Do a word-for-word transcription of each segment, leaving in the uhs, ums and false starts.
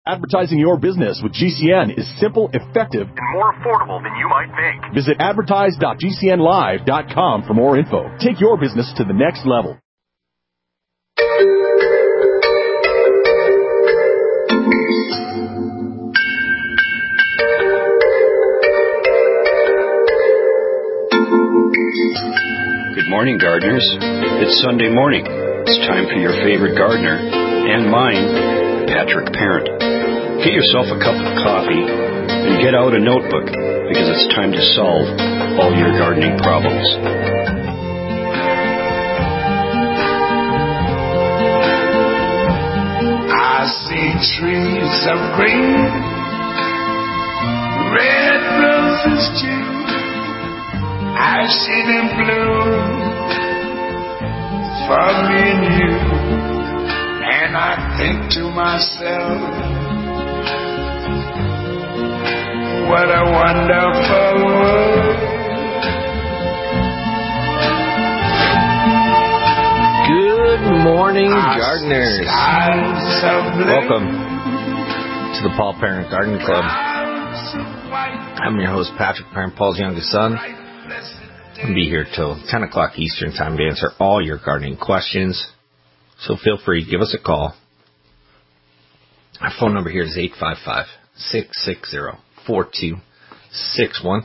Advertising your business with G C N is simple, effective, and more affordable than you might think. Visit advertise dot g c n live dot com for more info. Take your business to the next level. Good morning, gardeners. It's Sunday morning. It's time for your favorite gardener, and mine, Patrick Parent. Get yourself a cup of coffee and get out a notebook, because it's time to solve all your gardening problems. I see trees of green, red roses too. I see them bloom for me and you, and I think to myself, what a wonderful world. Good morning, gardeners. Welcome to the Paul Parent Garden Club. I'm your host, Patrick Parent, Paul's youngest son. I'll be here till ten o'clock Eastern time to answer all your gardening questions. So feel free, give us a call. Our phone number here is eight five five, six six zero, four two six one.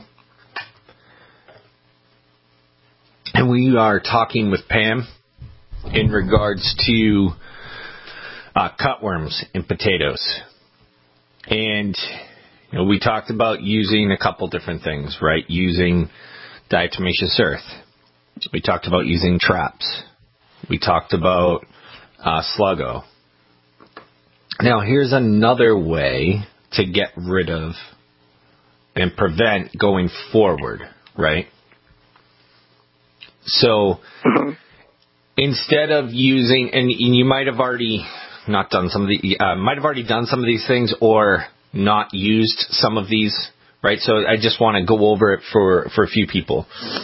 And we are talking with Pam in regards to uh, cutworms in potatoes. And you know, we talked about using a couple different things, right? Using diatomaceous earth. We talked about using traps. We talked about uh, Sluggo. Now, here's another way to get rid of and prevent going forward, right? So, mm-hmm. instead of using, and you might have already not done some of the, uh, might have already done some of these things or not used some of these, right? So I just want to go over it for, for a few people.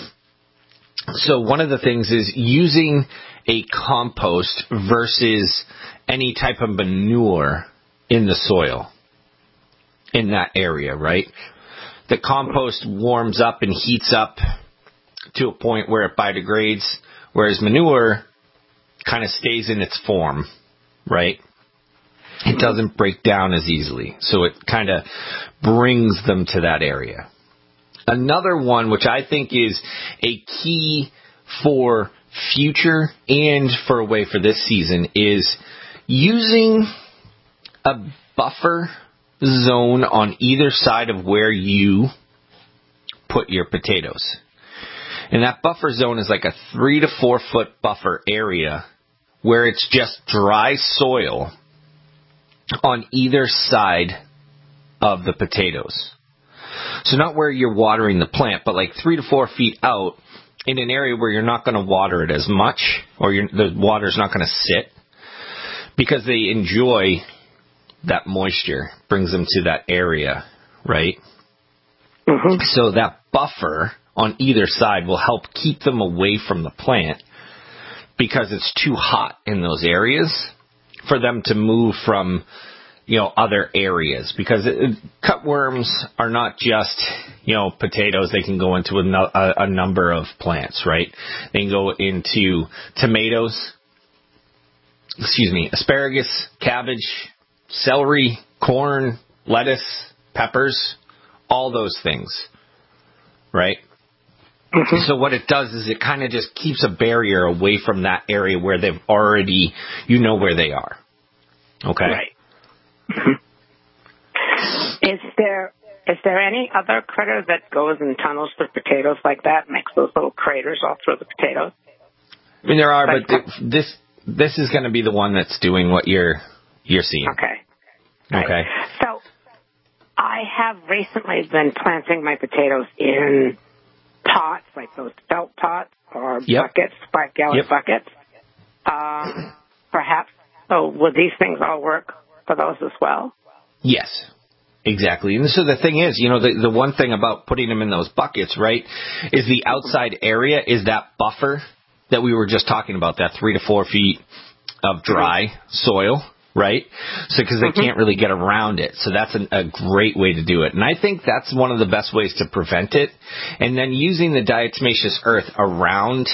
So one of the things is using a compost versus any type of manure in the soil in that area, right? The compost warms up and heats up to a point where it biodegrades, whereas manure kind of stays in its form, right? It doesn't break down as easily, so it kind of brings them to that area. Another one, which I think is a key for future and for a way for this season, is using a buffer zone on either side of where you put your potatoes. And that buffer zone is like a three to four foot buffer area where it's just dry soil on either side of the potatoes. So not where you're watering the plant, but like three to four feet out in an area where you're not going to water it as much, or you're, the water's not going to sit, because they enjoy that moisture, brings them to that area, right? Mm-hmm. So that buffer on either side will help keep them away from the plant, because it's too hot in those areas for them to move from, you know, other areas. Because it, cutworms are not just, you know, potatoes. They can go into a, a, a number of plants, right? They can go into tomatoes, excuse me, asparagus, cabbage, celery, corn, lettuce, peppers, all those things, right? Mm-hmm. So what it does is it kind of just keeps a barrier away from that area where they've already, you know where they are. Okay? Right. Is there is there any other critter that goes in tunnels for potatoes like that, makes those little craters all through the potatoes? I mean, there are, but th- this this is going to be the one that's doing what you're you're seeing. Okay. Okay. Right. So I have recently been planting my potatoes in pots, like those felt pots or yep. buckets, five gallon yep. buckets. Um, perhaps. So would these things all work for those as well? Yes, exactly. And so the thing is, you know, the, the one thing about putting them in those buckets, right, is the outside area is that buffer that we were just talking about, that three to four feet of dry soil, right? So because they mm-hmm. can't really get around it. So that's an, a great way to do it. And I think that's one of the best ways to prevent it. And then using the diatomaceous earth around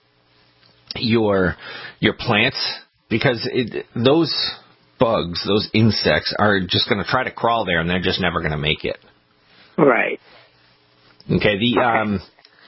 your your plants, because it, those bugs, those insects are just going to try to crawl there, and they're just never going to make it. Right. Okay. The okay. um,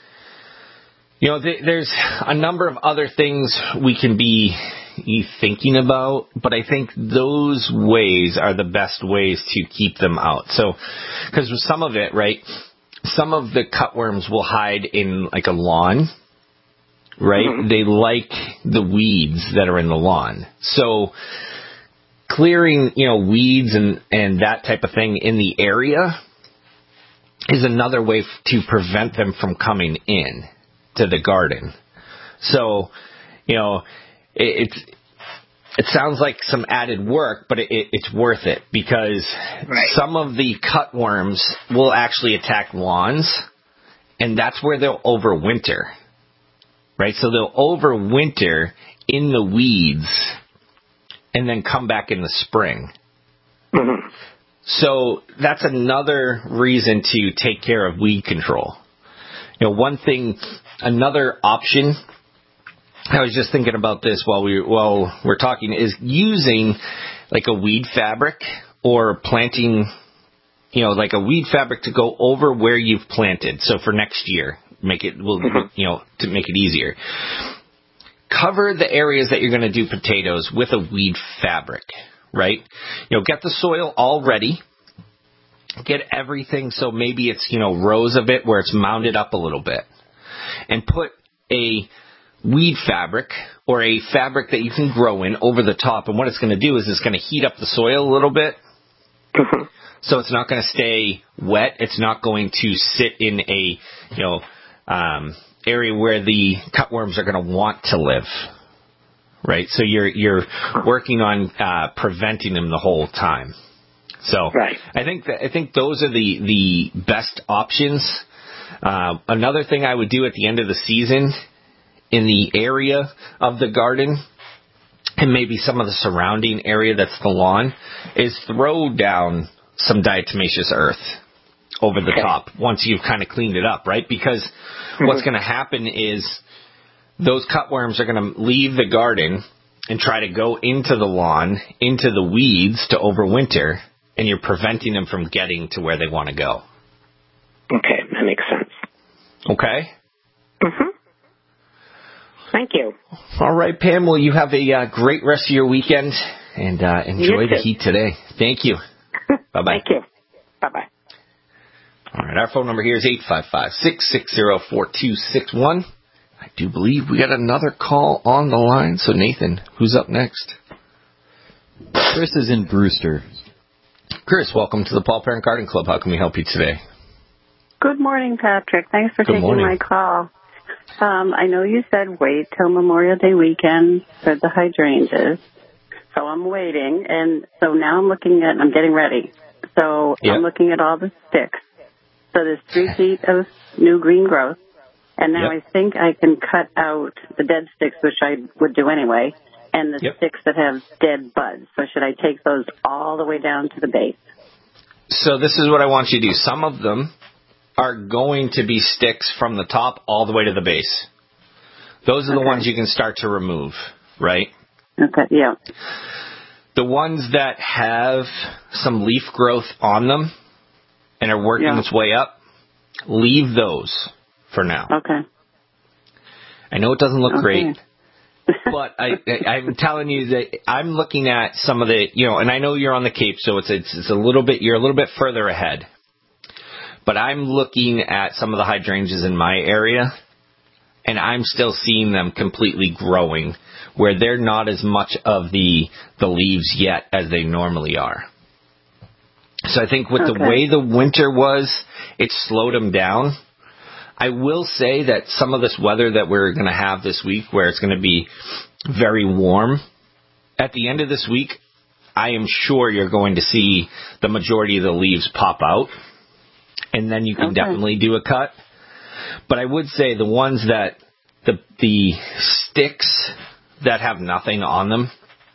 you know, the, there's a number of other things we can be thinking about, but I think those ways are the best ways to keep them out. So, because with some of it, right, some of the cutworms will hide in like a lawn, right? Mm-hmm. They like the weeds that are in the lawn. So, clearing, you know, weeds and, and that type of thing in the area is another way to prevent them from coming in to the garden. So, you know, it, it's, it sounds like some added work, but it, it, it's worth it because right. some of the cutworms will actually attack lawns, and that's where they'll overwinter, right? So they'll overwinter in the weeds and then come back in the spring. Mm-hmm. So that's another reason to take care of weed control. You know, one thing, another option, I was just thinking about this while we while we're talking, is using like a weed fabric or planting, you know, like a weed fabric to go over where you've planted. So for next year, make it, will you know, to make it easier. Cover the areas that you're going to do potatoes with a weed fabric, right? You know, get the soil all ready. Get everything, so maybe it's, you know, rows of it where it's mounded up a little bit. And put a weed fabric or a fabric that you can grow in over the top. And what it's going to do is it's going to heat up the soil a little bit. Mm-hmm. So it's not going to stay wet. It's not going to sit in a, you know, um, area where the cutworms are going to want to live. Right? So you're you're working on uh, preventing them the whole time. So right. I think that, I think those are the, the best options. Uh, another thing I would do at the end of the season in the area of the garden and maybe some of the surrounding area that's the lawn is throw down some diatomaceous earth over the okay. top once you've kind of cleaned it up, right? Because mm-hmm. what's going to happen is those cutworms are going to leave the garden and try to go into the lawn, into the weeds to overwinter, and you're preventing them from getting to where they want to go. Okay, that makes sense. Okay? Mm-hmm. Thank you. All right, Pam. Well, you have a uh, great rest of your weekend, and uh, enjoy the heat today. Thank you. Bye-bye. Thank you. Bye-bye. All right, our phone number here is eight five five, six six zero, four two six one. I do believe we got another call on the line. So, Nathan, who's up next? Chris is in Brewster. Chris, welcome to the Paul Parent Garden Club. How can we help you today? Good morning, Patrick. Thanks for Good taking morning. my call. Um, I know you said wait till Memorial Day weekend for the hydrangeas. So I'm waiting. And so now I'm looking at, I'm getting ready. So yep. I'm looking at all the sticks. So there's three feet of new green growth. And now yep. I think I can cut out the dead sticks, which I would do anyway, and the yep. sticks that have dead buds. So should I take those all the way down to the base? So this is what I want you to do. Some of them are going to be sticks from the top all the way to the base. Those are okay. the ones you can start to remove, right? Okay, yeah. The ones that have some leaf growth on them and are working yeah. its way up, leave those for now. Okay. I know it doesn't look okay. great, but I, I, I'm telling you that I'm looking at some of the, you know, and I know you're on the Cape, so it's, it's it's a little bit, you're a little bit further ahead. But I'm looking at some of the hydrangeas in my area, and I'm still seeing them completely growing, where they're not as much of the the leaves yet as they normally are. So I think with okay. the way the winter was, it slowed them down. I will say that some of this weather that we're going to have this week, where it's going to be very warm, at the end of this week, I am sure you're going to see the majority of the leaves pop out, and then you can okay. definitely do a cut. But I would say the ones that, the the sticks that have nothing on them,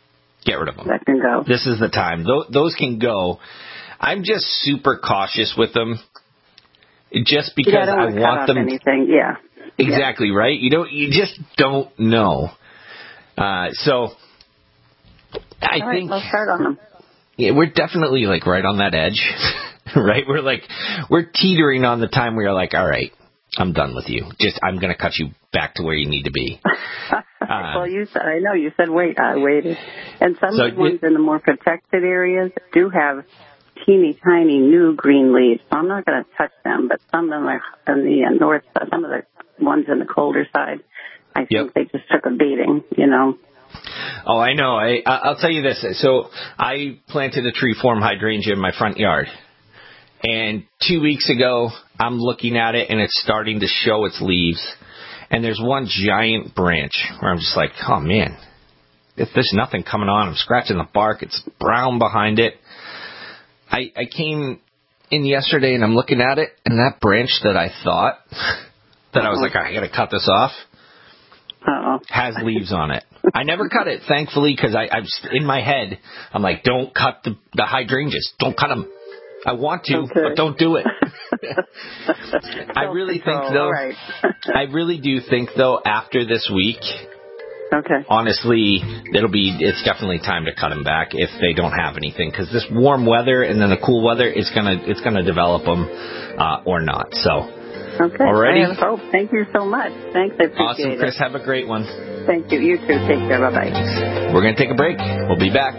Get rid of them. That can go. This is the time. Those, those can go. I'm just super cautious with them, just because yeah, I, don't I want, want them. Anything. Yeah. Exactly yeah. right. You don't. You just don't know. Uh, so I All right, think I'll start on them. Yeah, we're definitely like right on that edge, right? We're like we're teetering on the time where you're like, all right, I'm done with you. Just I'm going to cut you back to where you need to be. Um, well, you said I know you said wait. I waited, and some so of the ones it, in the more protected areas do have teeny tiny new green leaves. So I'm not going to touch them, but some of them are on the uh, north side. Some of the ones in the colder side, I think yep. they just took a beating. You know. Oh, I know. I, I'll tell you this. So I planted a tree form hydrangea in my front yard. And two weeks ago, I'm looking at it, and it's starting to show its leaves. And there's one giant branch where I'm just like, oh, man, if there's nothing coming on, I'm scratching the bark. It's brown behind it. I, I came in yesterday, and I'm looking at it, and that branch that I thought, that I was like, I got to cut this off, Uh-oh. has leaves on it. I never cut it, thankfully, because I, I'm in my head, I'm like, don't cut the, the hydrangeas. Don't cut them. I want to, okay. but don't do it. I really think, though, right. I really do think, though, after this week, okay. honestly, it'll be, it's definitely time to cut them back if they don't have anything, because this warm weather and then the cool weather, it's gonna, it's gonna develop them, uh, or not, so. Okay. Alrighty. I have hope. Thank you so much. Thanks. I appreciate awesome, it. Chris. Have a great one. Thank you. You too. Take care. Bye-bye. We're going to take a break. We'll be back.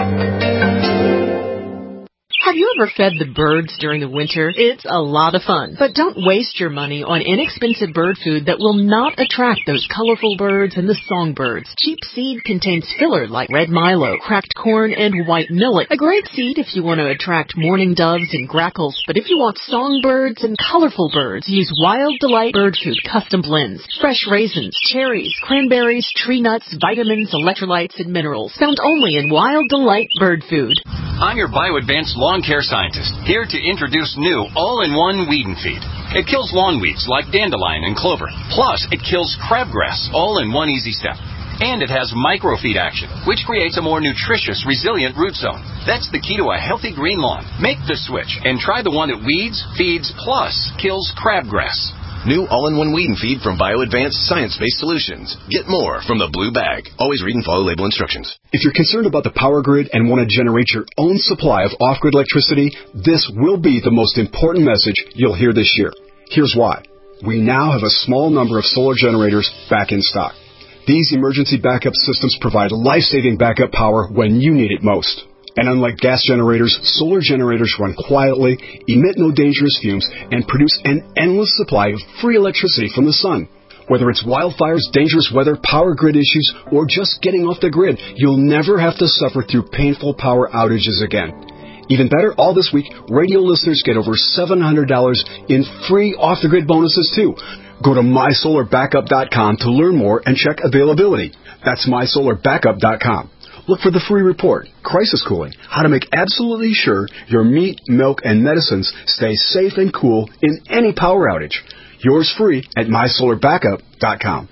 Have you ever fed the birds during the winter? It's a lot of fun. But don't waste your money on inexpensive bird food that will not attract those colorful birds and the songbirds. Cheap seed contains filler like red milo, cracked corn, and white millet. A great seed if you want to attract mourning doves and grackles. But if you want songbirds and colorful birds, use Wild Delight Bird Food Custom Blends. Fresh raisins, cherries, cranberries, tree nuts, vitamins, electrolytes, and minerals. Found only in Wild Delight Bird Food. I'm your BioAdvanced lawn care scientist, here to introduce new all-in-one weed and feed. It kills lawn weeds like dandelion and clover. Plus, it kills crabgrass, all in one easy step. And it has microfeed action, which creates a more nutritious, resilient root zone. That's the key to a healthy green lawn. Make the switch and try the one that weeds, feeds, plus kills crabgrass. New all-in-one weed and feed from BioAdvanced Science-Based Solutions. Get more from the blue bag. Always read and follow label instructions. If you're concerned about the power grid and want to generate your own supply of off-grid electricity, this will be the most important message you'll hear this year. Here's why. We now have a small number of solar generators back in stock. These emergency backup systems provide life-saving backup power when you need it most. And unlike gas generators, solar generators run quietly, emit no dangerous fumes, and produce an endless supply of free electricity from the sun. Whether it's wildfires, dangerous weather, power grid issues, or just getting off the grid, you'll never have to suffer through painful power outages again. Even better, all this week, radio listeners get over seven hundred dollars in free off-the-grid bonuses, too. Go to my solar backup dot com to learn more and check availability. That's my solar backup dot com. Look for the free report, Crisis Cooling, how to make absolutely sure your meat, milk, and medicines stay safe and cool in any power outage. Yours free at my solar backup dot com.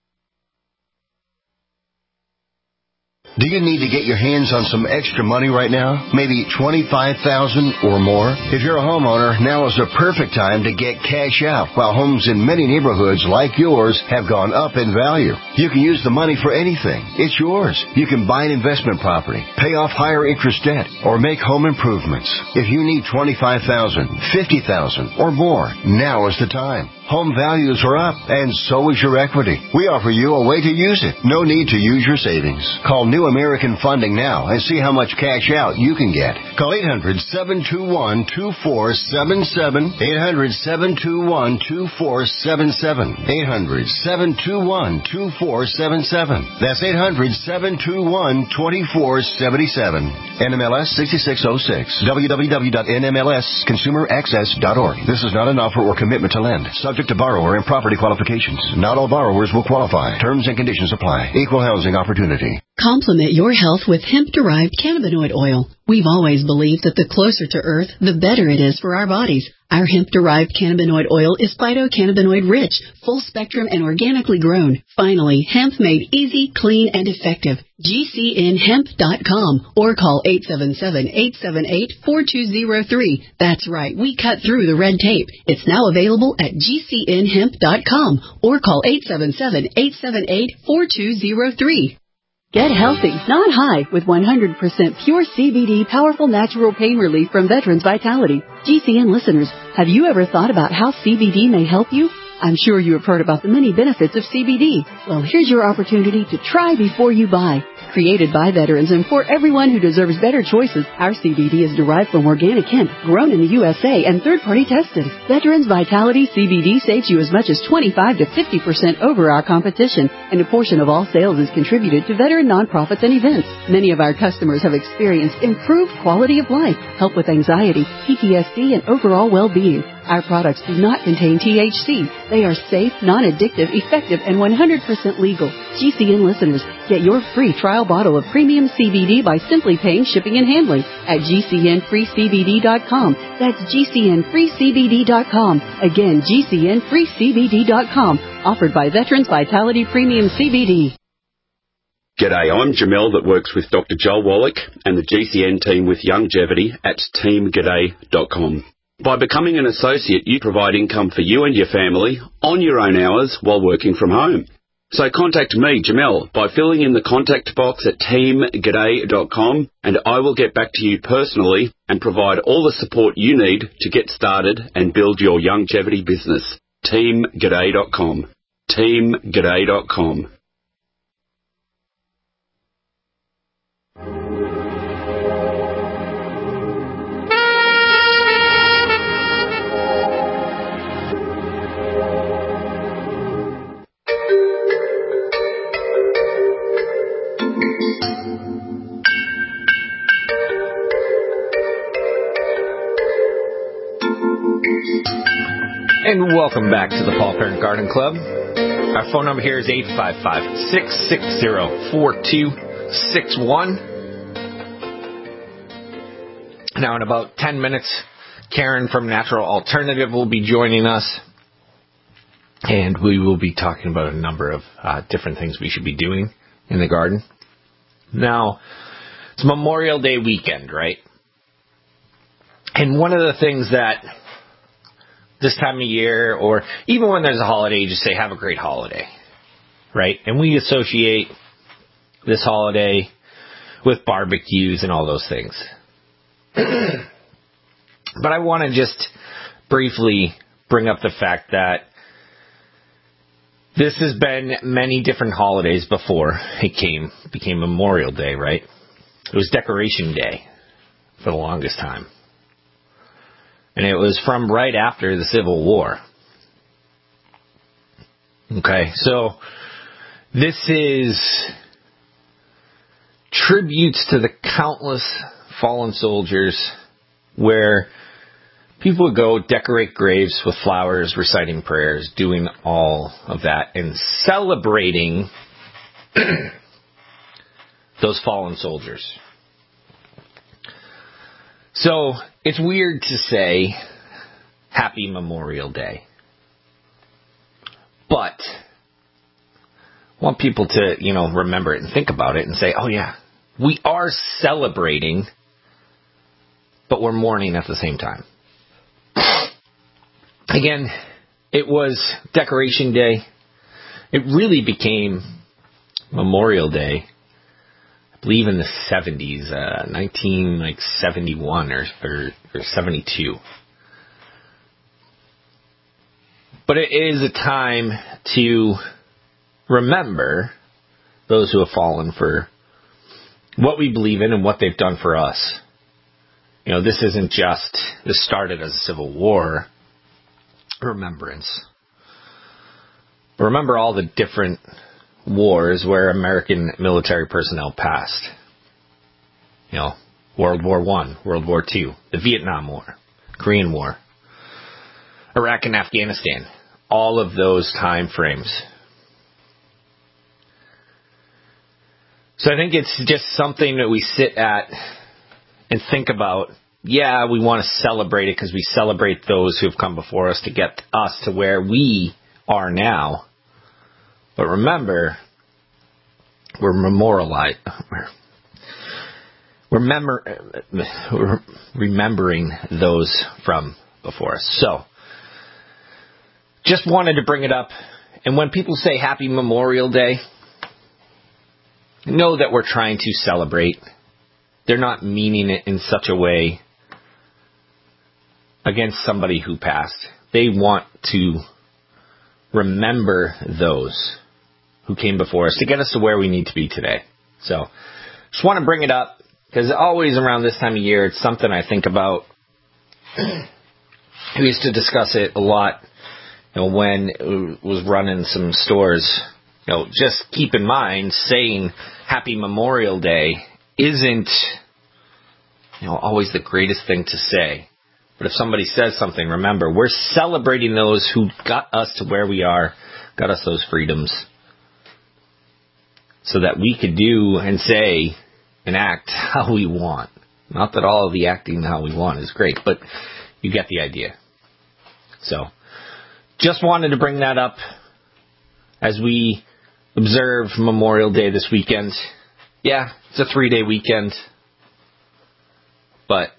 Do you need to get your hands on some extra money right now? Maybe twenty-five thousand dollars or more? If you're a homeowner, now is the perfect time to get cash out while homes in many neighborhoods like yours have gone up in value. You can use the money for anything. It's yours. You can buy an investment property, pay off higher interest debt, or make home improvements. If you need twenty-five thousand dollars, fifty thousand dollars, or more, now is the time. Home values are up, and so is your equity. We offer you a way to use it. No need to use your savings. Call New American Funding now and see how much cash out you can get. Call eight hundred, seven two one, two four seven seven, eight hundred, seven two one, two four seven seven, eight hundred, seven two one, two four seven seven. That's eight hundred, seven two one, two four seven seven. N M L S sixty-six oh six. w w w dot n m l s consumer access dot org. This is not an offer or commitment to lend. Subject to borrower and property qualifications. Not all borrowers will qualify. Terms and conditions apply. Equal housing opportunity. Complement your health with hemp-derived cannabinoid oil. We've always believed that the closer to Earth, the better it is for our bodies. Our hemp-derived cannabinoid oil is phytocannabinoid-rich, full-spectrum, and organically grown. Finally, hemp made easy, clean, and effective. G C N hemp dot com or call eight seven seven, eight seven eight, four two zero three. That's right, we cut through the red tape. It's now available at G C N hemp dot com or call eight seven seven, eight seven eight, four two zero three. Get healthy, not high, with one hundred percent pure C B D powerful natural pain relief from Veterans Vitality. G C N listeners, have you ever thought about how C B D may help you? I'm sure you have heard about the many benefits of C B D. Well, here's your opportunity to try before you buy. Created by veterans and for everyone who deserves better choices, our C B D is derived from organic hemp, grown in the U S A and third-party tested. Veterans Vitality C B D saves you as much as twenty-five to fifty percent over our competition, and a portion of all sales is contributed to veteran nonprofits and events. Many of our customers have experienced improved quality of life, help with anxiety, P T S D, and overall well-being. Our products do not contain T H C. They are safe, non-addictive, effective, and one hundred percent legal. G C N listeners, get your free trial bottle of premium C B D by simply paying shipping and handling at G C N free C B D dot com. That's G C N free C B D dot com. Again, G C N free C B D dot com. Offered by Veterans Vitality Premium C B D. G'day, I'm Jamel that works with Doctor Joel Wallach and the G C N team with Longevity at team g'day dot com. By becoming an associate, you provide income for you and your family on your own hours while working from home. So contact me, Jamel, by filling in the contact box at team g'day dot com, and I will get back to you personally and provide all the support you need to get started and build your longevity business. team g'day dot com. team g'day dot com. And welcome back to the Paul Parent Garden Club. Our phone number here is eight five five, six six zero, four two six one. Now in about ten minutes, Karen from Natural Alternative will be joining us. And we will be talking about a number of uh, different things we should be doing in the garden. Now, it's Memorial Day weekend, right? And one of the things that this time of year, or even when there's a holiday, you just say, have a great holiday, right? And we associate this holiday with barbecues and all those things. But I want to just briefly bring up the fact that this has been many different holidays before it came became Memorial Day, right? It was Decoration Day for the longest time. And it was from right after the Civil War. Okay, so this is tributes to the countless fallen soldiers where people would go decorate graves with flowers, reciting prayers, doing all of that, and celebrating those fallen soldiers. So, it's weird to say Happy Memorial Day. But I want people to, you know, remember it and think about it and say, oh yeah, we are celebrating, but we're mourning at the same time. Again, it was Decoration Day. It really became Memorial Day, I believe in the seventies, uh, nineteen like seventy-one or, or or seventy-two. But it is a time to remember those who have fallen for what we believe in and what they've done for us. You know, this isn't just, this started as a Civil War remembrance. But remember all the different wars where American military personnel passed. You know, World War One, World War Two, the Vietnam War, Korean War, Iraq and Afghanistan, all of those time frames. So I think it's just something that we sit at and think about. Yeah, we want to celebrate it because we celebrate those who have come before us to get us to where we are now. But remember, we're memorialized. We're, memor- we're remembering those from before us. So, just wanted to bring it up. And when people say Happy Memorial Day, know that we're trying to celebrate. They're not meaning it in such a way against somebody who passed. They want to remember those who came before us to get us to where we need to be today. So, just want to bring it up because always around this time of year, it's something I think about. We used to discuss it a lot, you know, when it was running some stores. You know, just keep in mind saying Happy Memorial Day isn't, you know, always the greatest thing to say. But if somebody says something, remember, we're celebrating those who got us to where we are, got us those freedoms, so that we could do and say and act how we want. Not that all of the acting how we want is great, but you get the idea. So, just wanted to bring that up as we observe Memorial Day this weekend. Yeah, it's a three-day weekend, but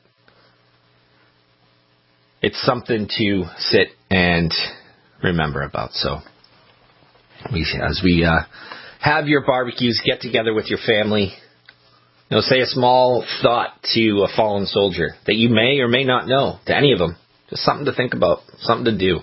it's something to sit and remember about. So, we, as we uh, have your barbecues, get together with your family, you know, say a small thought to a fallen soldier that you may or may not know, to any of them. Just something to think about, something to do.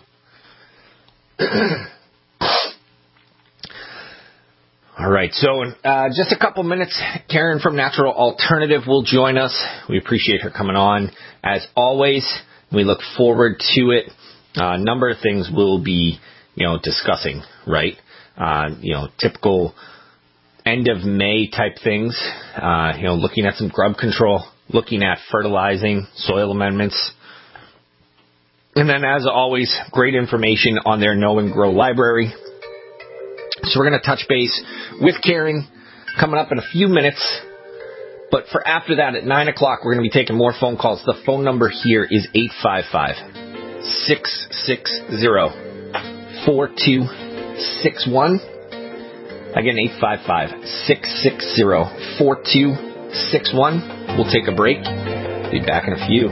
All right, so uh, just a couple minutes, Karen from Natural Alternative will join us. We appreciate her coming on. As always, we look forward to it. Uh, a number of things we'll be, you know, discussing, right? Uh, you know, typical end of May type things. Uh, you know, looking at some grub control, looking at fertilizing, soil amendments. And then, as always, great information on their Know and Grow library. So we're going to touch base with Karen coming up in a few minutes. But for after that, at nine o'clock, we're going to be taking more phone calls. The phone number here is eight five five, six six zero, four two six one. Again, eight five five, six six zero, four two six one. We'll take a break. Be back in a few.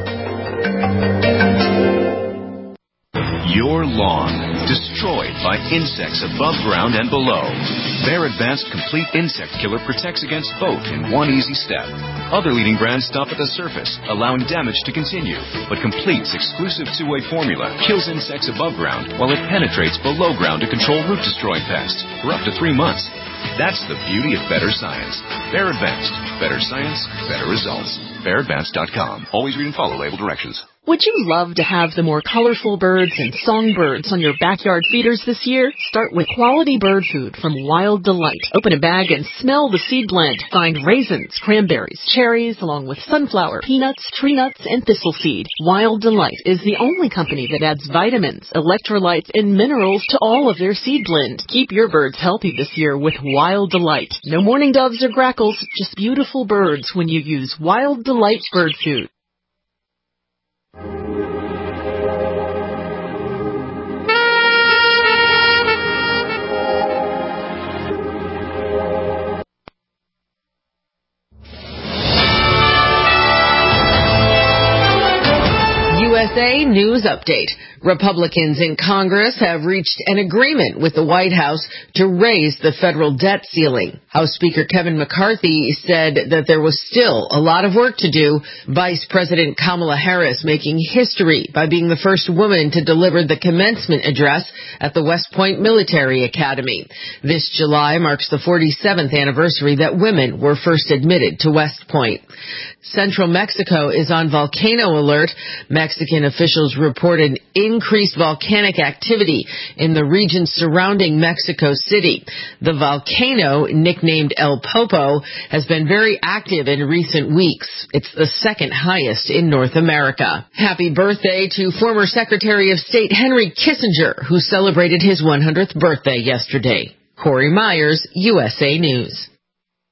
Your lawn, destroyed by insects above ground and below. Their advanced complete insect killer protects against both in one easy step. Other leading brands stop at the surface, allowing damage to continue. But Complete's exclusive two-way formula kills insects above ground while it penetrates below ground to control root-destroying pests for up to three months. That's the beauty of better science. Bear Advanced. Better science, better results. bear advanced dot com. Always read and follow label directions. Would you love to have the more colorful birds and songbirds on your backyard feeders this year? Start with quality bird food from Wild Delight. Open a bag and smell the seed blend. Find raisins, cranberries, cherries, along with sunflower, peanuts, tree nuts, and thistle seed. Wild Delight is the only company that adds vitamins, electrolytes, and minerals to all of their seed blend. Keep your birds healthy this year with Wild Delight. No mourning doves or grackles, just beautiful birds when you use Wild Delight bird food. U S A News Update. Republicans in Congress have reached an agreement with the White House to raise the federal debt ceiling. House Speaker Kevin McCarthy said that there was still a lot of work to do. Vice President Kamala Harris making history by being the first woman to deliver the commencement address at the West Point Military Academy. This July marks the forty-seventh anniversary that women were first admitted to West Point. Central Mexico is on volcano alert. Mexican officials reported increased volcanic activity in the region surrounding Mexico City. The volcano, nicknamed El Popo, has been very active in recent weeks. It's the second highest in North America. Happy birthday to former Secretary of State Henry Kissinger, who celebrated his one hundredth birthday yesterday. Corey Myers, U S A News.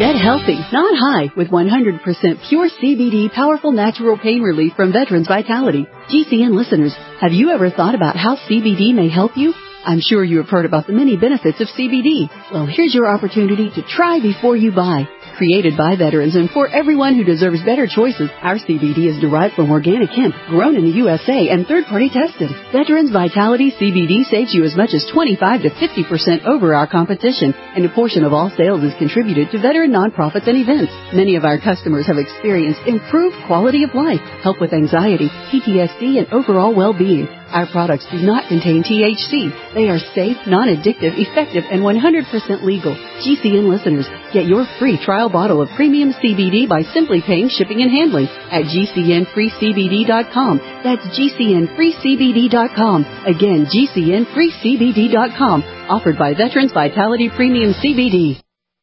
Get healthy, not high, with one hundred percent pure C B D powerful natural pain relief from Veterans Vitality. G C N listeners, have you ever thought about how C B D may help you? I'm sure you have heard about the many benefits of C B D. Well, here's your opportunity to try before you buy. Created by veterans and for everyone who deserves better choices, our C B D is derived from organic hemp, grown in the U S A, and third-party tested. Veterans Vitality C B D saves you as much as twenty-five to fifty percent over our competition, and a portion of all sales is contributed to veteran nonprofits and events. Many of our customers have experienced improved quality of life, help with anxiety, P T S D, and overall well-being. Our products do not contain T H C. They are safe, non-addictive, effective, and one hundred percent legal. G C N listeners, get your free trial bottle of premium C B D by simply paying shipping and handling at G C N free C B D dot com. That's G C N free C B D dot com. Again, G C N free C B D dot com. Offered by Veterans Vitality Premium C B D.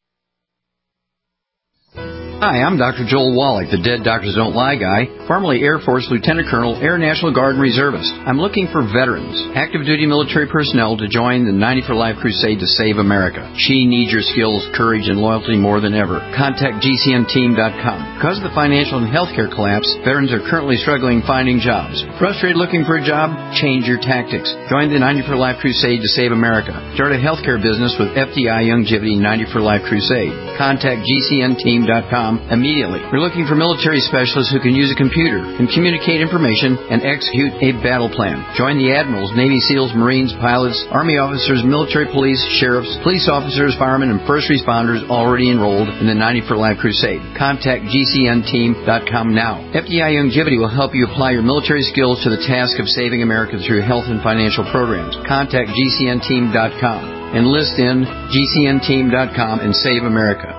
Hi, I'm Doctor Joel Wallach, the Dead Doctors Don't Lie guy, formerly Air Force Lieutenant Colonel, Air National Guard and Reservist. I'm looking for veterans, active duty military personnel to join the ninety for Life crusade to save America. She needs your skills, courage, and loyalty more than ever. Contact G C N team dot com. Because of the financial and healthcare collapse, veterans are currently struggling finding jobs. Frustrated looking for a job? Change your tactics. Join the ninety for Life crusade to save America. Start a healthcare business with F D I Youngevity ninety for Life crusade. Contact G C N team dot com immediately. We're looking for military specialists who can use a computer, can communicate information, and execute a battle plan. Join the admirals, Navy SEALs, Marines, pilots, Army officers, military police, sheriffs, police officers, firemen, and first responders already enrolled in the ninety for Life crusade. Contact G C N team dot com now. F D I Youngevity will help you apply your military skills to the task of saving America through health and financial programs. Contact G C N team dot com. Enlist in G C N team dot com and save America.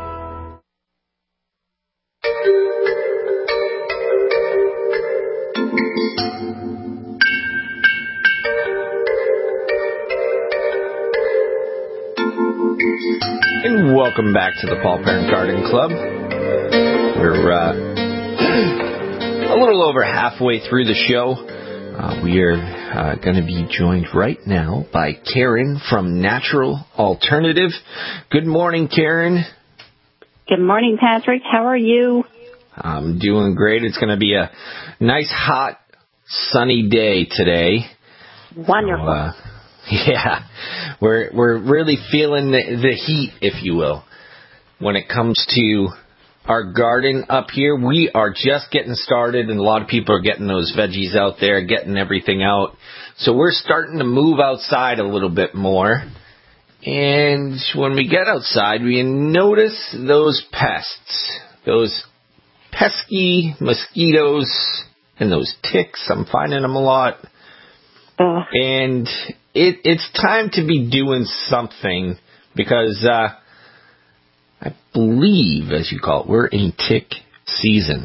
And welcome back to the Paul Parent Garden Club. We're uh, a little over halfway through the show. Uh, we are uh, going to be joined right now by Karen from Natural Alternative. Good morning, Karen. Good morning, Patrick. How are you? I'm doing great. It's going to be a nice, hot, sunny day today. Wonderful. So, uh, yeah, we're we're really feeling the, the heat, if you will, when it comes to our garden up here. We are just getting started, and a lot of people are getting those veggies out there, getting everything out. So we're starting to move outside a little bit more. And when we get outside, we notice those pests, those pesky mosquitoes and those ticks. I'm finding them a lot. Uh. And it, it's time to be doing something because uh, I believe, as you call it, we're in tick season.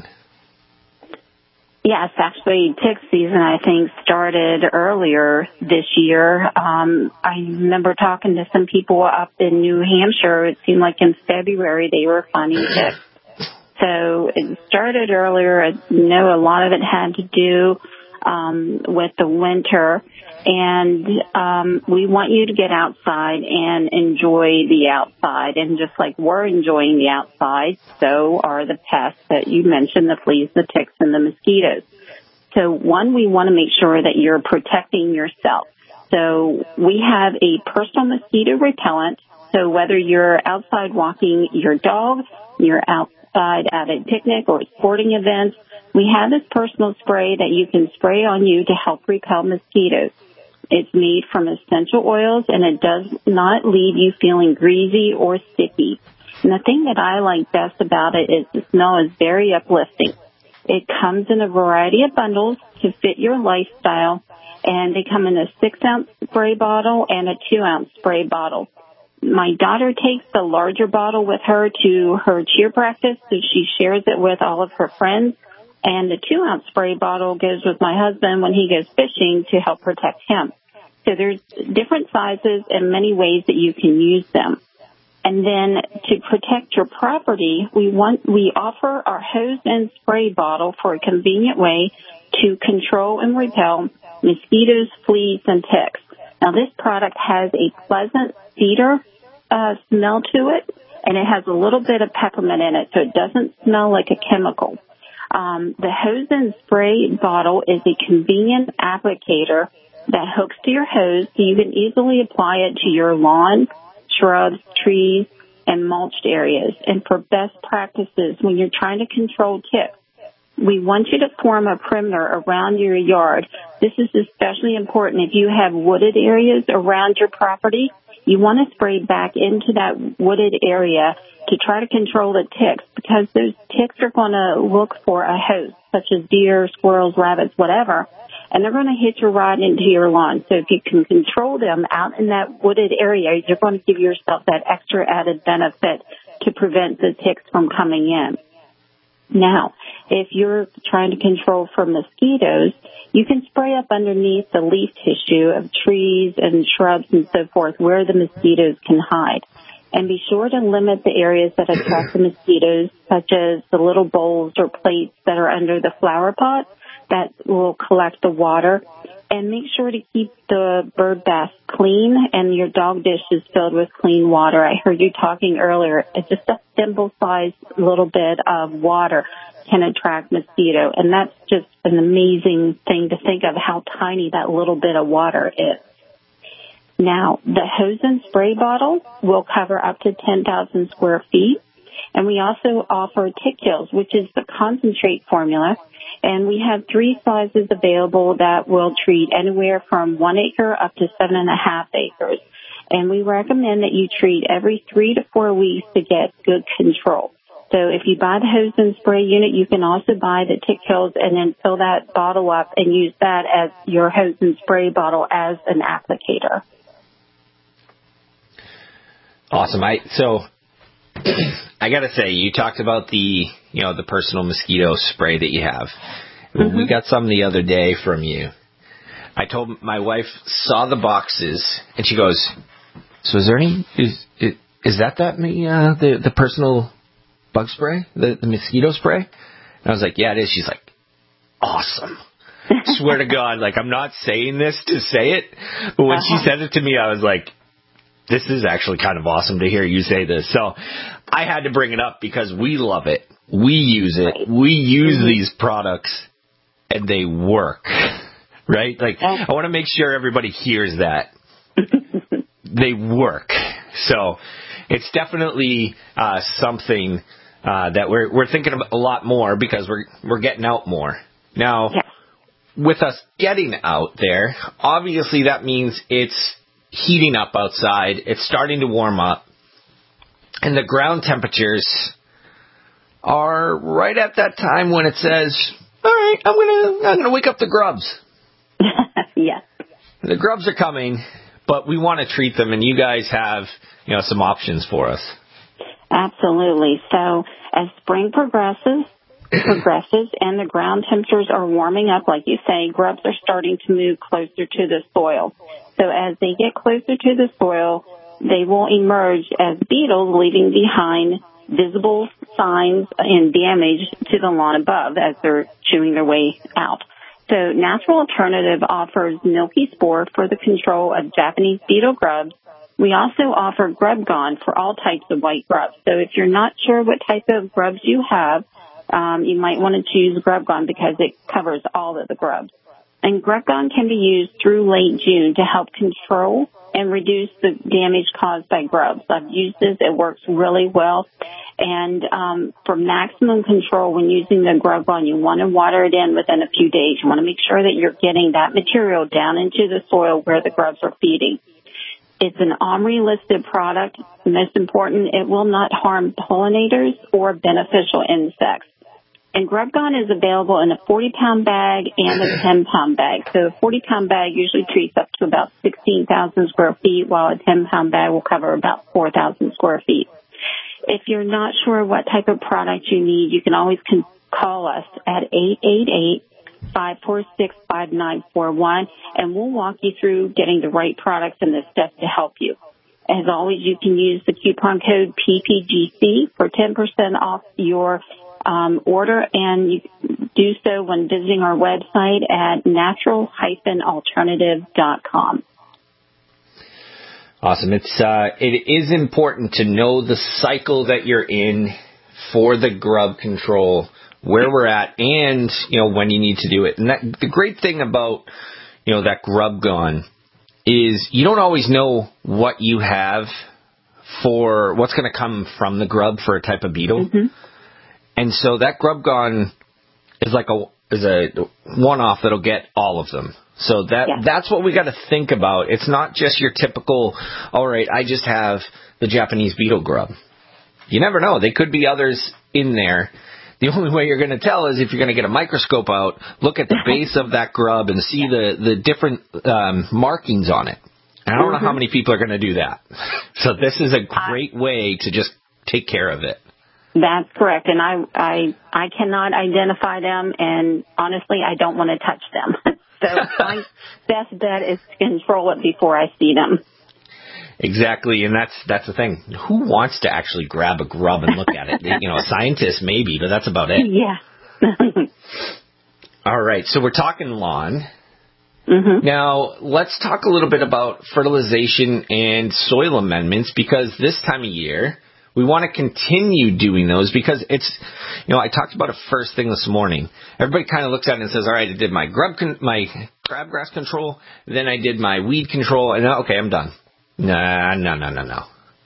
Yes, actually, tick season, I think, started earlier this year. Um, I remember talking to some people up in New Hampshire. It seemed like in February they were finding ticks. So it started earlier. I know a lot of it had to do um, with the winter. And um, we want you to get outside and enjoy the outside. And just like we're enjoying the outside, so are the pests that you mentioned, the fleas, the ticks, and the mosquitoes. So one, we want to make sure that you're protecting yourself. So we have a personal mosquito repellent. So whether you're outside walking your dog, you're outside at a picnic or a sporting event, we have this personal spray that you can spray on you to help repel mosquitoes. It's made from essential oils, and it does not leave you feeling greasy or sticky. And the thing that I like best about it is the smell is very uplifting. It comes in a variety of bundles to fit your lifestyle, and they come in a six-ounce spray bottle and a two-ounce spray bottle. My daughter takes the larger bottle with her to her cheer practice, so she shares it with all of her friends. And the two-ounce spray bottle goes with my husband when he goes fishing to help protect him. So there's different sizes and many ways that you can use them. And then to protect your property, we want we offer our hose and spray bottle for a convenient way to control and repel mosquitoes, fleas, and ticks. Now, this product has a pleasant cedar uh, smell to it, and it has a little bit of peppermint in it, so it doesn't smell like a chemical. Um, the hose and spray bottle is a convenient applicator that hooks to your hose so you can easily apply it to your lawn, shrubs, trees, and mulched areas. And for best practices, when you're trying to control ticks, we want you to form a perimeter around your yard. This is especially important if you have wooded areas around your property. You want to spray back into that wooded area to try to control the ticks, because those ticks are going to look for a host, such as deer, squirrels, rabbits, whatever, and they're going to hitch a rod into your lawn. So if you can control them out in that wooded area, you're going to give yourself that extra added benefit to prevent the ticks from coming in. Now, if you're trying to control for mosquitoes, you can spray up underneath the leaf tissue of trees and shrubs and so forth where the mosquitoes can hide. And be sure to limit the areas that attract the mosquitoes, such as the little bowls or plates that are under the flower pot that will collect the water. And make sure to keep the bird bath clean and your dog dish is filled with clean water. I heard you talking earlier. It's just a thimble-sized little bit of water can attract mosquito. And that's just an amazing thing to think of, how tiny that little bit of water is. Now, the hose and spray bottle will cover up to ten thousand square feet. And we also offer tick kills, which is the concentrate formula. And we have three sizes available that will treat anywhere from one acre up to seven and a half acres. And we recommend that you treat every three to four weeks to get good control. So if you buy the hose and spray unit, you can also buy the tick kills and then fill that bottle up and use that as your hose and spray bottle as an applicator. Awesome. I so I gotta say, you talked about the you know the personal mosquito spray that you have. Mm-hmm. We got some the other day from you. I told my wife saw the boxes and she goes, "So is there any is is, is that that uh, the the personal bug spray, the, the mosquito spray?" And I was like, "Yeah, it is." She's like, "Awesome." Swear to God, like I'm not saying this to say it, but when uh-huh. she said it to me, I was like, this is actually kind of awesome to hear you say this. So I had to bring it up because we love it. We use it. We use mm-hmm. these products and they work, right? Like I want to make sure everybody hears that. They work. So it's definitely uh, something uh, that we're we're thinking about a lot more because we're we're getting out more. Now, yeah. with us getting out there, obviously that means it's heating up outside, it's starting to warm up, and the ground temperatures are right at that time when it says, all right, I'm gonna I'm gonna wake up the grubs. Yes. The grubs are coming, but we want to treat them, and you guys have, you know, some options for us. Absolutely. So as spring progresses, progresses and the ground temperatures are warming up, like you say, grubs are starting to move closer to the soil. So as they get closer to the soil, they will emerge as beetles, leaving behind visible signs and damage to the lawn above as they're chewing their way out. So Natural Alternative offers Milky Spore for the control of Japanese beetle grubs. We also offer Grub Gone for all types of white grubs. So if you're not sure what type of grubs you have, um, you might want to choose Grub Gone because it covers all of the grubs. And Grub Gone can be used through late June to help control and reduce the damage caused by grubs. I've used this. It works really well. And um, for maximum control when using the Grub Gone, you want to water it in within a few days. You want to make sure that you're getting that material down into the soil where the grubs are feeding. It's an OMRI-listed product. Most important, it will not harm pollinators or beneficial insects. And Grub Gone is available in a forty-pound bag and a ten-pound bag. So a forty-pound bag usually treats up to about sixteen thousand square feet, while a ten-pound bag will cover about four thousand square feet. If you're not sure what type of product you need, you can always con- call us at eight eight eight, five four six, five nine four one, and we'll walk you through getting the right products and the steps to help you. As always, you can use the coupon code P P G C for ten percent off your Um, order, and you do so when visiting our website at natural dash alternative dot com. Awesome. It's uh, it is important to know the cycle that you're in for the grub control, where we're at, and you know when you need to do it. And that, the great thing about you know that grub gun is you don't always know what you have for what's going to come from the grub for a type of beetle, mm-hmm. and so that grub gun is like a is a one-off that'll get all of them. So that yeah. that's what we got to think about. It's not just your typical, all right, I just have the Japanese beetle grub. You never know. They could be others in there. The only way you're going to tell is if you're going to get a microscope out, look at the base of that grub and see the, the different um, markings on it. And I don't mm-hmm. know how many people are going to do that. So this is a great way to just take care of it. That's correct. And I, I, I cannot identify them, and honestly, I don't want to touch them. So my best bet is to control it before I see them. Exactly, and that's that's the thing. Who wants to actually grab a grub and look at it? You know, a scientist maybe, but that's about it. Yeah. All right, so we're talking lawn. Mm-hmm. Now, let's talk a little bit about fertilization and soil amendments, because this time of year, we want to continue doing those because it's, you know, I talked about it first thing this morning. Everybody kind of looks at it and says, all right, I did my grub, con- my crabgrass control, then I did my weed control, and okay, I'm done. Nah, no, no, no, no.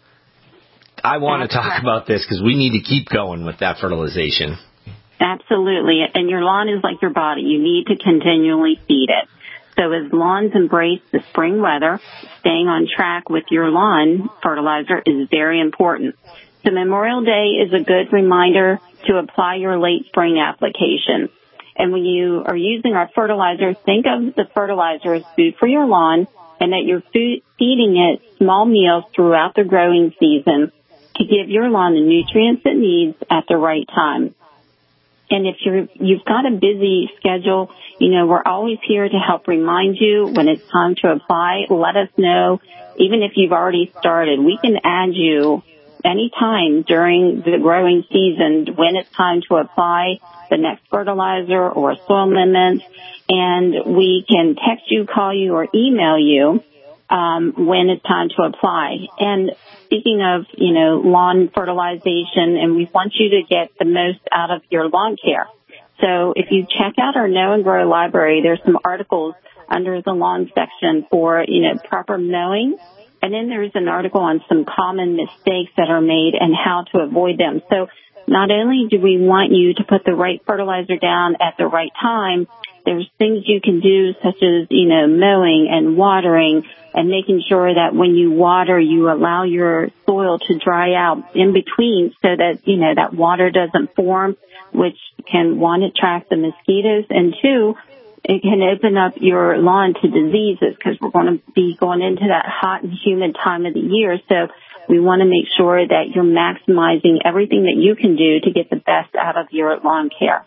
I want to talk about this because we need to keep going with that fertilization. Absolutely. And your lawn is like your body. You need to continually feed it. So as lawns embrace the spring weather, staying on track with your lawn fertilizer is very important. So Memorial Day is a good reminder to apply your late spring application. And when you are using our fertilizer, think of the fertilizer as food for your lawn, and that you're food, feeding it small meals throughout the growing season to give your lawn the nutrients it needs at the right time. And if you're, you've got a busy schedule, you know, we're always here to help remind you when it's time to apply. Let us know. Even if you've already started, we can add you anytime during the growing season when it's time to apply the next fertilizer or soil amendment. And we can text you, call you, or email you um, when it's time to apply. And speaking of, you know, lawn fertilization, and we want you to get the most out of your lawn care. So if you check out our Know and Grow library, there's some articles under the lawn section for, you know, proper mowing. And then there's an article on some common mistakes that are made and how to avoid them. So not only do we want you to put the right fertilizer down at the right time, there's things you can do such as, you know, mowing and watering and making sure that when you water, you allow your soil to dry out in between so that, you know, that water doesn't form, which can, one, attract the mosquitoes, and two, it can open up your lawn to diseases because we're going to be going into that hot and humid time of the year. So we want to make sure that you're maximizing everything that you can do to get the best out of your lawn care.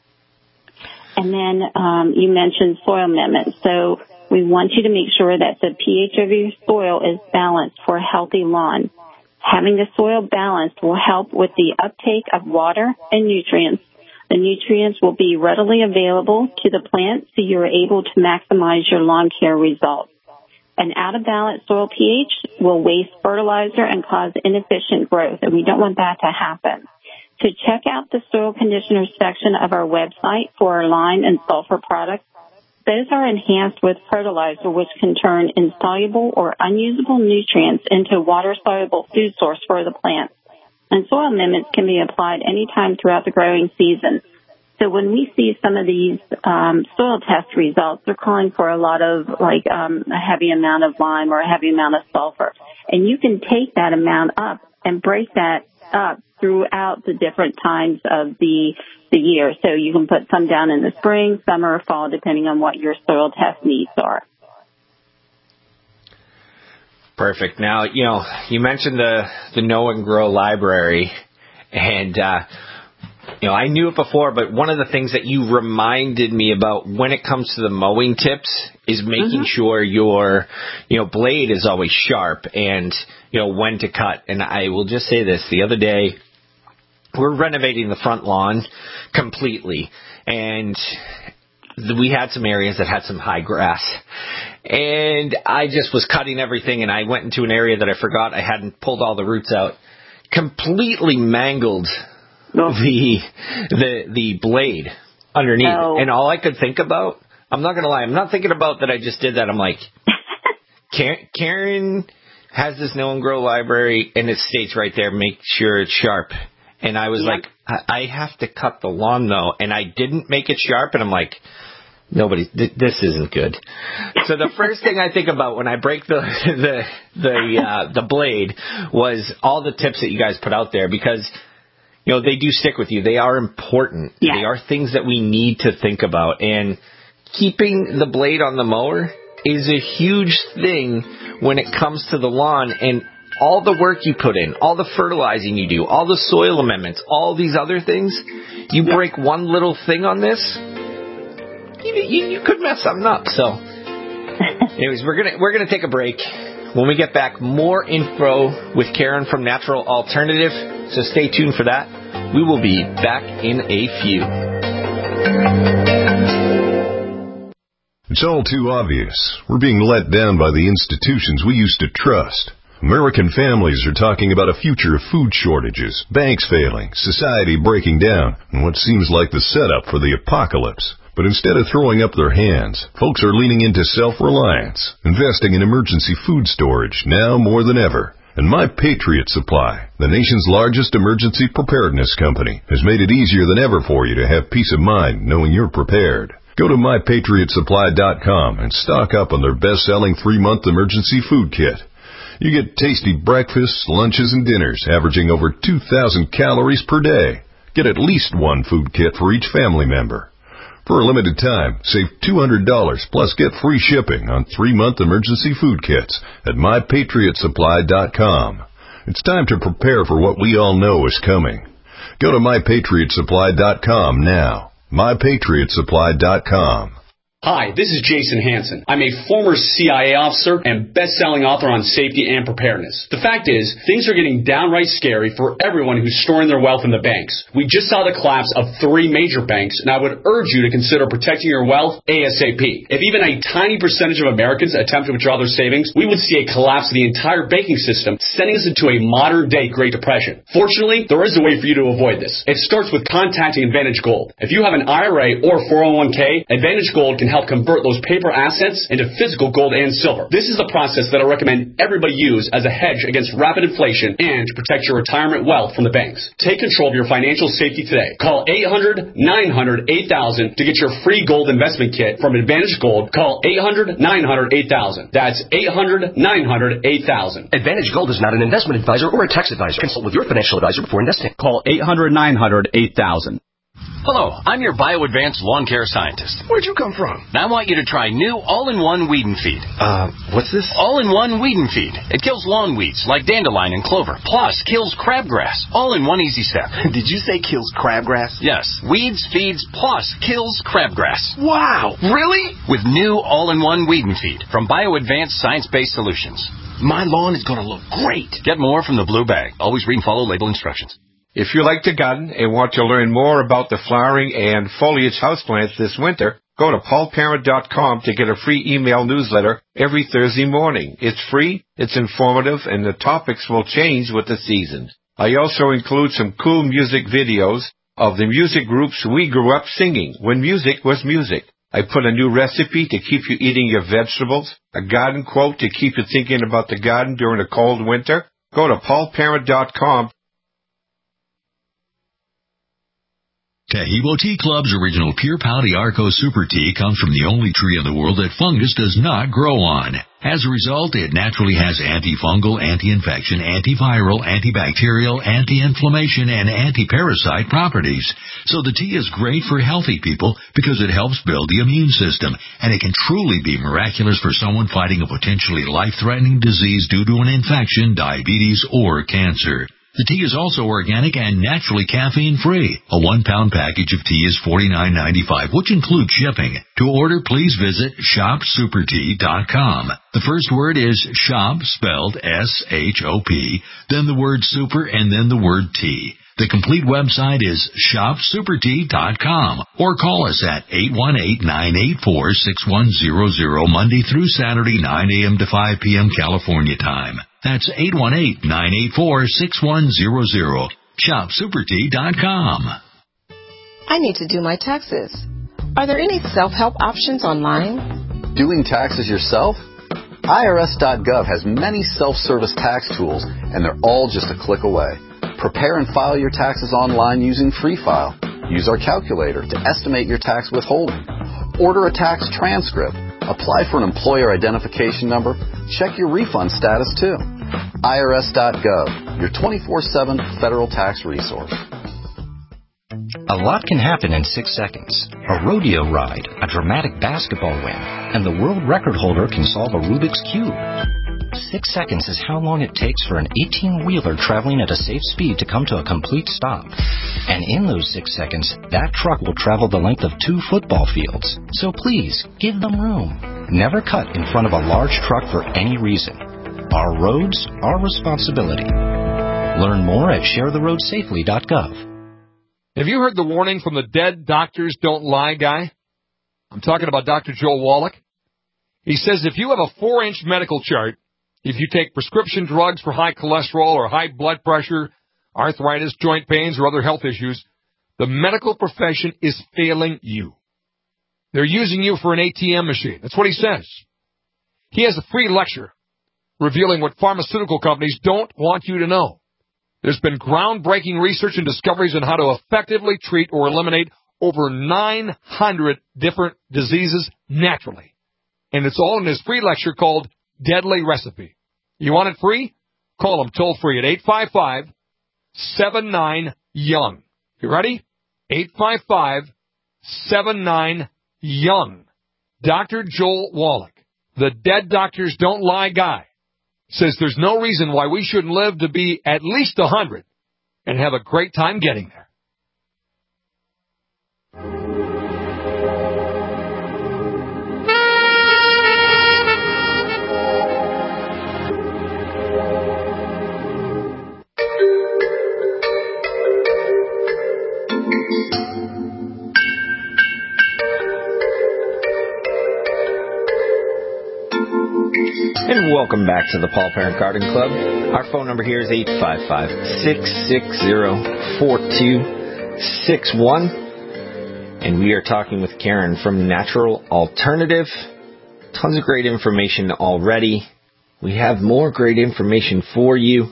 And then um, you mentioned soil amendments. So we want you to make sure that the pH of your soil is balanced for a healthy lawn. Having the soil balanced will help with the uptake of water and nutrients. The nutrients will be readily available to the plant so you're able to maximize your lawn care results. An out-of-balance soil pH will waste fertilizer and cause inefficient growth, and we don't want that to happen. So check out the soil conditioner section of our website for our lime and sulfur products. Those are enhanced with fertilizer, which can turn insoluble or unusable nutrients into water-soluble food source for the plant. And soil amendments can be applied anytime throughout the growing season. So when we see some of these um, soil test results, they're calling for a lot of, like, um, a heavy amount of lime or a heavy amount of sulfur. And you can take that amount up and break that up throughout the different times of the the year. So you can put some down in the spring, summer, or fall, depending on what your soil test needs are. Perfect. Now, you know, you mentioned the, the Know and Grow library, and, uh, you know, I knew it before, but one of the things that you reminded me about when it comes to the mowing tips is making mm-hmm. sure your, you know, blade is always sharp and, you know, when to cut. And I will just say this, the other day, we're renovating the front lawn completely, and we had some areas that had some high grass. And I just was cutting everything, and I went into an area that I forgot I hadn't pulled all the roots out. Completely mangled oh. the the the blade underneath. Oh. And all I could think about, I'm not going to lie, I'm not thinking about that I just did that. I'm like, Karen has this Know and Grow library, and it states right there, make sure it's sharp. And I was yeah. like, I have to cut the lawn, though. And I didn't make it sharp, and I'm like, nobody, th- this isn't good. So the first thing I think about when I break the the the, uh, the blade was all the tips that you guys put out there, because, you know, they do stick with you. They are important. Yeah. They are things that we need to think about. And keeping the blade on the mower is a huge thing when it comes to the lawn, and all the work you put in, all the fertilizing you do, all the soil amendments, all these other things, you yeah. break one little thing on this, you, you, you could mess something up. So, anyways, we're gonna we're gonna take a break. When we get back, more info with Karen from Natural Alternative. So stay tuned for that. We will be back in a few. It's all too obvious. We're being let down by the institutions we used to trust. American families are talking about a future of food shortages, banks failing, society breaking down, and what seems like the setup for the apocalypse. But instead of throwing up their hands, folks are leaning into self-reliance, investing in emergency food storage now more than ever. And My Patriot Supply, the nation's largest emergency preparedness company, has made it easier than ever for you to have peace of mind knowing you're prepared. Go to my patriot supply dot com and stock up on their best-selling three-month emergency food kit. You get tasty breakfasts, lunches, and dinners averaging over two thousand calories per day. Get at least one food kit for each family member. For a limited time, save two hundred dollars plus get free shipping on three-month emergency food kits at my patriot supply dot com. It's time to prepare for what we all know is coming. Go to my patriot supply dot com now. my patriot supply dot com. Hi, this is Jason Hansen. I'm a former C I A officer and best-selling author on safety and preparedness. The fact is, things are getting downright scary for everyone who's storing their wealth in the banks. We just saw the collapse of three major banks, and I would urge you to consider protecting your wealth ASAP. If even a tiny percentage of Americans attempt to withdraw their savings, we would see a collapse of the entire banking system, sending us into a modern-day Great Depression. Fortunately, there is a way for you to avoid this. It starts with contacting Advantage Gold. If you have an I R A or four oh one k, Advantage Gold can help help convert those paper assets into physical gold and silver. This is the process that I recommend everybody use as a hedge against rapid inflation and to protect your retirement wealth from the banks. Take control of your financial safety today. Call eight hundred, nine hundred, eight thousand to get your free gold investment kit from Advantage Gold. Call eight hundred, nine hundred, eight thousand. That's eight hundred, nine hundred, eight thousand. Advantage Gold is not an investment advisor or a tax advisor. Consult with your financial advisor before investing. Call eight hundred, nine hundred, eight thousand. Hello, I'm your BioAdvanced lawn care scientist. Where'd you come from? I want you to try new all-in-one weed and feed. Uh, what's this? All-in-one weed and feed. It kills lawn weeds like dandelion and clover, plus kills crabgrass, all in one easy step. Did you say kills crabgrass? Yes, weeds, feeds, plus kills crabgrass. Wow, really? With new all-in-one weed and feed from BioAdvanced Science-Based Solutions. My lawn is going to look great. Get more from the blue bag. Always read and follow label instructions. If you like to garden and want to learn more about the flowering and foliage houseplants this winter, go to paul parent dot com to get a free email newsletter every Thursday morning. It's free, it's informative, and the topics will change with the seasons. I also include some cool music videos of the music groups we grew up singing when music was music. I put a new recipe to keep you eating your vegetables, a garden quote to keep you thinking about the garden during a cold winter. Go to paul parent dot com. Taheebo Tea Club's original Pure Pau d'Arco Super Tea comes from the only tree in the world that fungus does not grow on. As a result, it naturally has antifungal, anti-infection, antiviral, antibacterial, anti-inflammation, and anti-parasite properties. So the tea is great for healthy people because it helps build the immune system, and it can truly be miraculous for someone fighting a potentially life-threatening disease due to an infection, diabetes, or cancer. The tea is also organic and naturally caffeine-free. A one-pound package of tea is forty-nine ninety-five, which includes shipping. To order, please visit shop super tea dot com. The first word is shop, spelled S H O P, then the word super, and then the word tea. The complete website is shop super tea dot com or call us at eight one eight, nine eight four, six one zero zero Monday through Saturday, nine a.m. to five p.m. California time. That's eight one eight, nine eight four, six one zero zero. shop super tea dot com. I need to do my taxes. Are there any self-help options online? Doing taxes yourself? I R S dot gov has many self-service tax tools, and they're all just a click away. Prepare and file your taxes online using Free File. Use our calculator to estimate your tax withholding. Order a tax transcript. Apply for an employer identification number. Check your refund status too. I R S dot gov, your twenty-four seven federal tax resource. A lot can happen in six seconds. A rodeo ride, a dramatic basketball win, and the world record holder can solve a Rubik's Cube. Six seconds is how long it takes for an eighteen-wheeler traveling at a safe speed to come to a complete stop. And in those six seconds, that truck will travel the length of two football fields. So please, give them room. Never cut in front of a large truck for any reason. Our roads, our responsibility. Learn more at share the road safely dot gov. Have you heard the warning from the dead doctors don't lie guy? I'm talking about Doctor Joel Wallach. He says if you have a four-inch medical chart, if you take prescription drugs for high cholesterol or high blood pressure, arthritis, joint pains, or other health issues, the medical profession is failing you. They're using you for an A T M machine. That's what he says. He has a free lecture revealing what pharmaceutical companies don't want you to know. There's been groundbreaking research and discoveries on how to effectively treat or eliminate over nine hundred different diseases naturally. And it's all in his free lecture called Deadly Recipe. You want it free? Call him toll free at eight five five, seven nine, young. You ready? eight five five, seven nine, young. Doctor Joel Wallach, the dead doctors don't lie guy, says there's no reason why we shouldn't live to be at least one hundred and have a great time getting there. And welcome back to the Paul Parent Garden Club. Our phone number here is eight five five, six six zero, four two six one. And we are talking with Karen from Natural Alternative. Tons of great information already. We have more great information for you.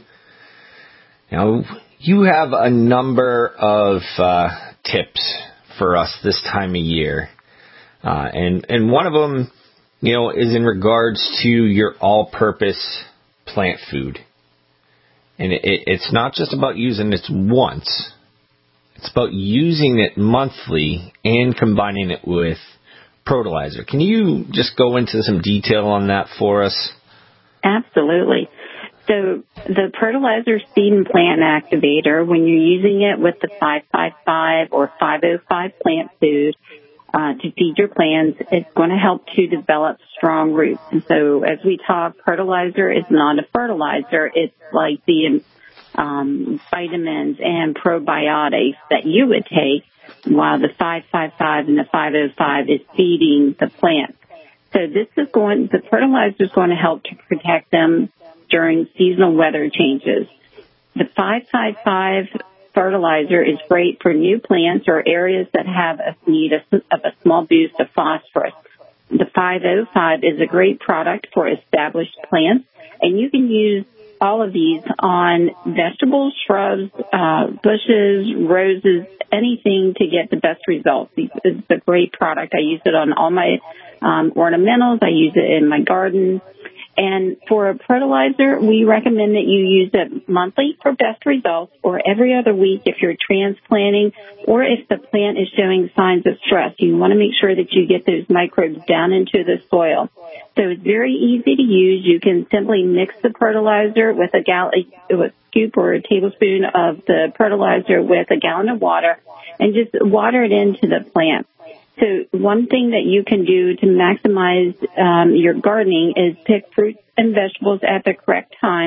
Now, you have a number of uh, tips for us this time of year. Uh, and, and one of them, you know, is in regards to your all-purpose plant food. And it, it, it's not just about using it once. It's about using it monthly and combining it with Protolizer. Can you just go into some detail on that for us? Absolutely. So the Protolizer Seed and Plant Activator, when you're using it with the five five five or five oh five plant food, Uh, to feed your plants, it's going to help to develop strong roots. And so as we talk, Protolizer is not a fertilizer. It's like the um, vitamins and probiotics that you would take, while the five five five and the five oh five is feeding the plant. So this is going, the fertilizer is going to help to protect them during seasonal weather changes. The five five five fertilizer is great for new plants or areas that have a need of a small boost of phosphorus. The five oh five is a great product for established plants, and you can use all of these on vegetables, shrubs, uh, bushes, roses, anything to get the best results. It's a great product. I use it on all my um, ornamentals. I use it in my garden. And for a fertilizer, we recommend that you use it monthly for best results, or every other week if you're transplanting, or if the plant is showing signs of stress. You want to make sure that you get those microbes down into the soil. So it's very easy to use. You can simply mix the fertilizer with a gallon, a scoop or a tablespoon of the fertilizer with a gallon of water, and just water it into the plant. So one thing that you can do to maximize um, your gardening is pick fruits and vegetables at the correct time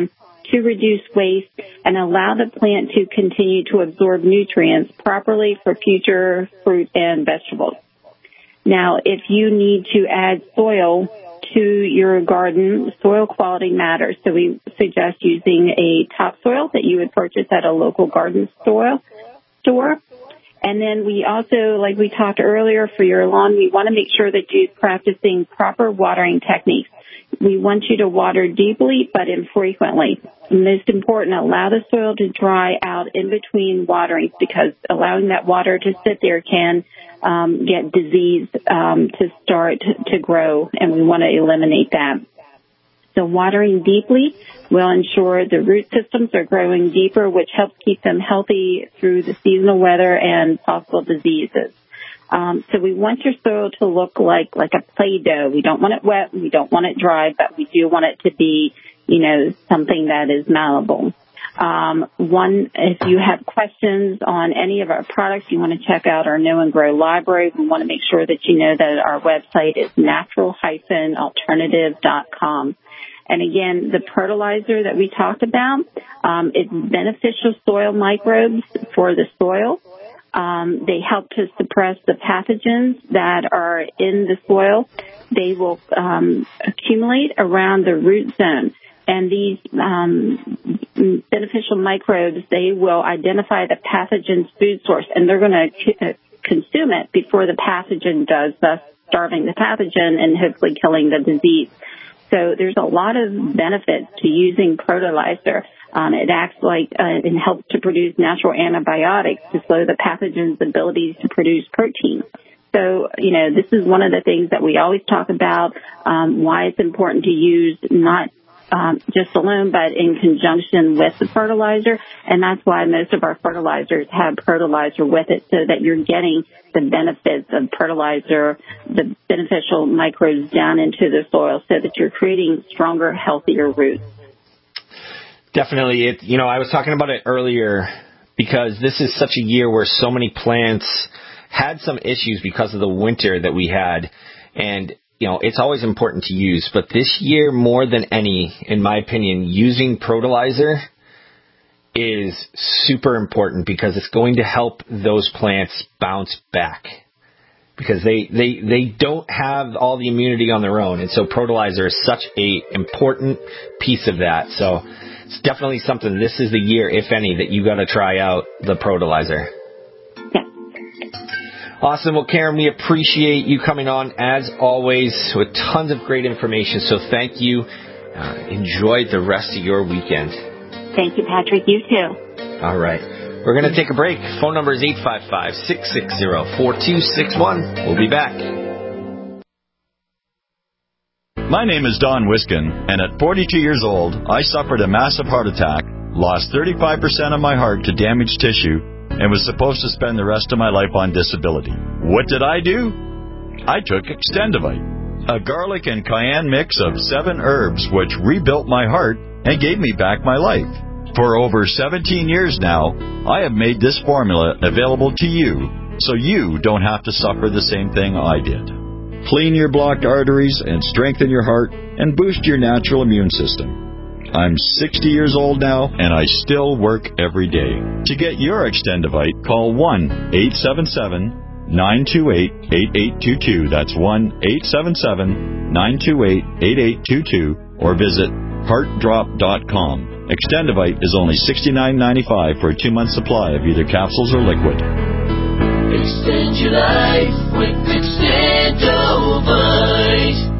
to reduce waste and allow the plant to continue to absorb nutrients properly for future fruit and vegetables. Now, if you need to add soil to your garden, soil quality matters. So we suggest using a topsoil that you would purchase at a local garden soil store. And then we also, like we talked earlier, for your lawn, we want to make sure that you're practicing proper watering techniques. We want you to water deeply but infrequently. Most important, allow the soil to dry out in between waterings, because allowing that water to sit there can um, get disease um, to start to grow, and we want to eliminate that. So watering deeply will ensure the root systems are growing deeper, which helps keep them healthy through the seasonal weather and possible diseases. Um, so we want your soil to look like, like a Play-Doh. We don't want it wet, we don't want it dry, but we do want it to be, you know, something that is malleable. Um, one, if you have questions on any of our products, you want to check out our Know and Grow library. We want to make sure that you know that our website is natural dash alternative dot com. And again, the fertilizer that we talked about, um, it's beneficial soil microbes for the soil. Um, they help to suppress the pathogens that are in the soil. They will um, accumulate around the root zone. And these um, beneficial microbes, they will identify the pathogen's food source, and they're going to consume it before the pathogen does, thus starving the pathogen and hopefully killing the disease. So there's a lot of benefits to using Protolizer. Um, it acts like uh, and helps to produce natural antibiotics to slow the pathogen's abilities to produce protein. So, you know, this is one of the things that we always talk about, um, why it's important to use not um, just alone, but in conjunction with the fertilizer. And that's why most of our fertilizers have Protolizer with it, so that you're getting the benefits of fertilizer, the beneficial microbes down into the soil, so that you're creating stronger, healthier roots. Definitely. It, you know, I was talking about it earlier because this is such a year where so many plants had some issues because of the winter that we had. And, you know, it's always important to use. But this year, more than any, in my opinion, using Protolizer is super important, because it's going to help those plants bounce back. Because they, they, they don't have all the immunity on their own. And so Protolizer is such a important piece of that. So it's definitely something, this is the year, if any, that you got to try out the Protolizer. Yeah. Awesome. Well, Karen, we appreciate you coming on, as always, with tons of great information. So thank you. Uh, enjoy the rest of your weekend. Thank you, Patrick. You too. All right. We're going to take a break. Phone number is eight five five, six six zero, four two six one. We'll be back. My name is Don Wiskin, and at forty-two years old, I suffered a massive heart attack, lost thirty-five percent of my heart to damaged tissue, and was supposed to spend the rest of my life on disability. What did I do? I took Extendivite, a garlic and cayenne mix of seven herbs which rebuilt my heart and gave me back my life. For over seventeen years now, I have made this formula available to you, so you don't have to suffer the same thing I did. Clean your blocked arteries and strengthen your heart and boost your natural immune system. I'm sixty years old now, and I still work every day. To get your Extendivite, call one eight seven seven, nine two eight, eight eight two two. That's one eight seven seven, nine two eight, eight eight two two, or visit heart drop dot com. Extendivite is only sixty-nine ninety-five for a two-month supply of either capsules or liquid. Extend your life with Extendivite.